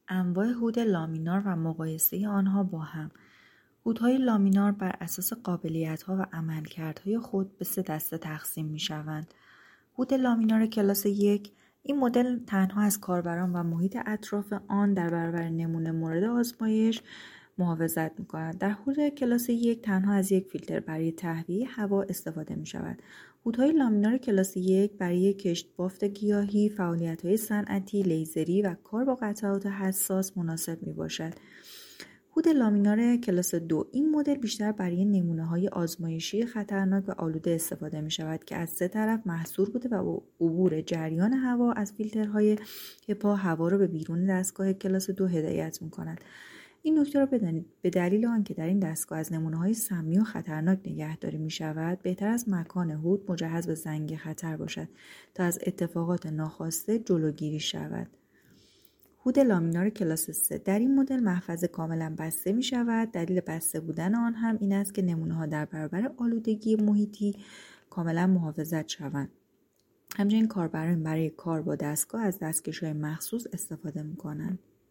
انواع هود لامینار و مقایسه آنها با هم. هودهای لامینار بر اساس قابلیت‌ها و عملکردهای خود به 3 دسته تقسیم می‌شوند. هود لامینار کلاس 1 این مدل تنها از کاربران و محیط اطراف آن در برابر نمونه مورد آزمایش محافظت می‌کند. در هود کلاس 1 تنها از یک فیلتر برای تهویه هوا استفاده می‌شود. هودهای لامینار کلاس 1 برای کشت بافت گیاهی، فعالیت‌های صنعتی، لیزری و کار با قطعات حساس مناسب میباشد. هود لامینار کلاس 2 این مدل بیشتر برای نمونه‌های آزمایشی خطرناک و آلوده استفاده می‌شود که از 3 طرف محصور بوده و با عبور جریان هوا از فیلترهای پا هوا را به بیرون دستگاه کلاس 2 هدایت می‌کند. این نکته را بدانید به دلیل آنکه در این دستگاه از نمونه‌های سمی و خطرناک نگهداری می‌شود، بهتر از مکان هود مجهز به زنگ خطر باشد تا از اتفاقات ناخواسته جلوگیری شود. هود لامینار کلاس 3 در این مدل محفظه کاملا بسته می شود. دلیل بسته بودن آن هم این است که نمونه‌ها در برابر آلودگی محیطی کاملا محافظت شوند. همچنین کاربران برای کار با دستگاه از دستکش‌های مخصوص استفاده می کنند.